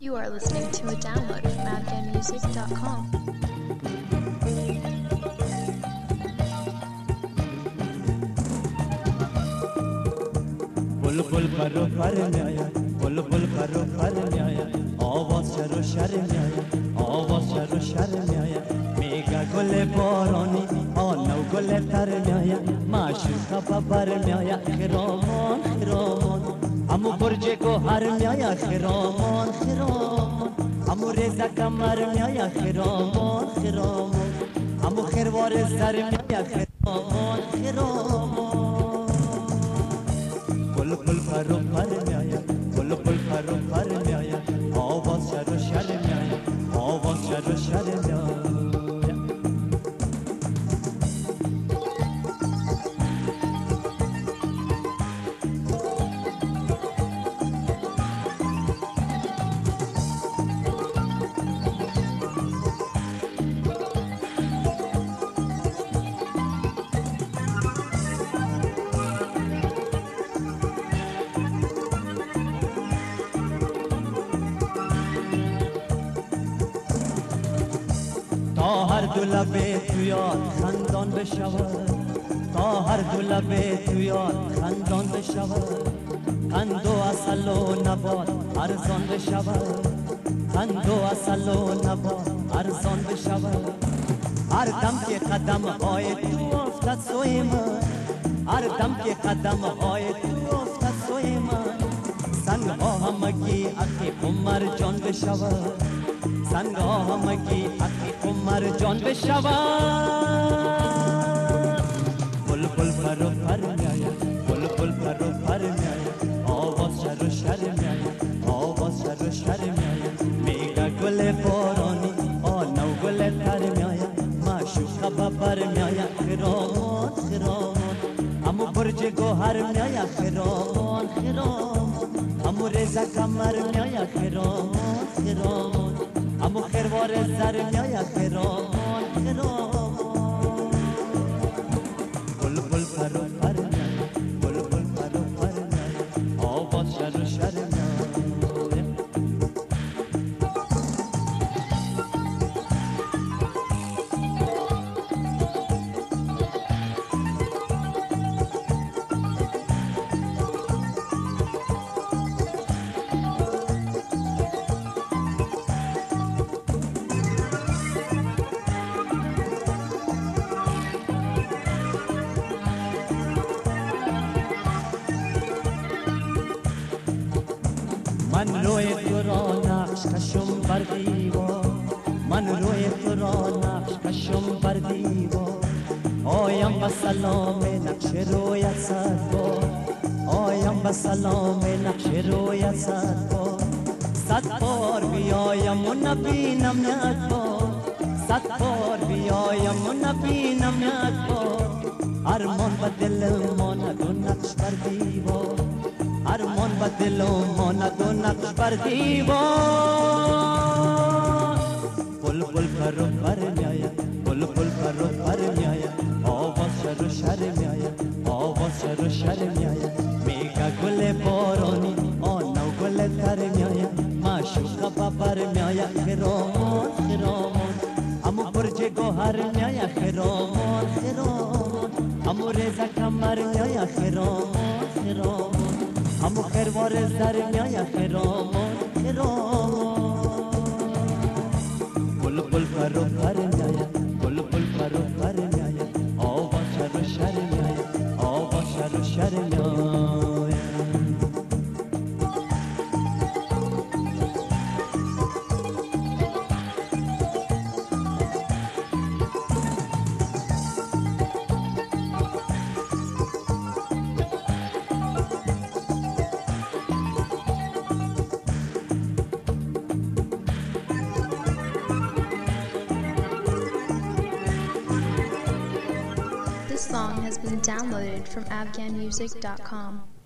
You are listening to a download from afghanmusic.com. बुलबुल करो कर न्याया बुलबुल करो कर न्याया आवाज शरो शर न्याया आवाज शरो शर न्याया मेगा गोले बोरोनी नौ गोले तर न्याया माशुका बाबर न्याया खिरोमन खिरोमन हम बुर्जे को हर न्याया खिरोमन खिरोमन हम रेजा कमर न्याया खिरोमन खिरोमन हम खिरवार सर न्याया खिरोमन खिरोमन बुलबुल करो कर न्याया बुलबुल करो कर न्याया आवाज शरो शर न्याया आवाज शरो शर न्याया تا هر دو لبه تو یاد خندان بشود تا هر دو لبه تو یاد خندان بشود قند و عسل و نبات ارزان بشود قند و عسل و نبات ارزان بشود هر دم که قدم های تو افتد سوی من هر دم که قدم های تو افتد سوی من سنگ ها همگی اکی عمر جان بشود سنگ ها همگی اکی عمر جان بشود بلبل پرو پر میاید بلبل پرو پر میاید آواز شر و شر میاید آواز شر و شر میاید میگه گل بارانی نو گل تر میاید معشوقه ببر میاید خرامان خرامان همو برج گوهر میاید خرامان خرامان همو رضا کمر میاید خرامان خرامان همو خروار سر میاید خرامان خرامان بلبل پرو پر میاید بلبل پرو پر میاید آواز شر و شر میاید من روی تو را نقش کشم بر دیوار من روی تو را نقش کشم بر دیوار آیم به سلام نقش رویت صد بار آیم به سلام نقش رویت صد بار صد بار بیایم و نبینم یک بار صد بار بیایم و نبینم یک بار ارمان به دل ماند و نقش بر دیوار ارمان با دل و ماند و نقش بر دیوار بلبل پرو پر میاید بلبل پرو پر میاید آواز شر و شر میاید آواز شر و شر میاید میگه گل بارانی نو گل تر میاید معشوقه ببر میاید خرامان خرامان همو برج گوهر میاید خرامان خرامان همو رضا کمر میاید خرامان خرامان همو خروار سر میاید خرامان خرامان بلبل پرو پر میاید بلبل پرو پر میاید آواز شر و شر میاید آواز شر و شر میاید This song has been downloaded from afghanmusic.com.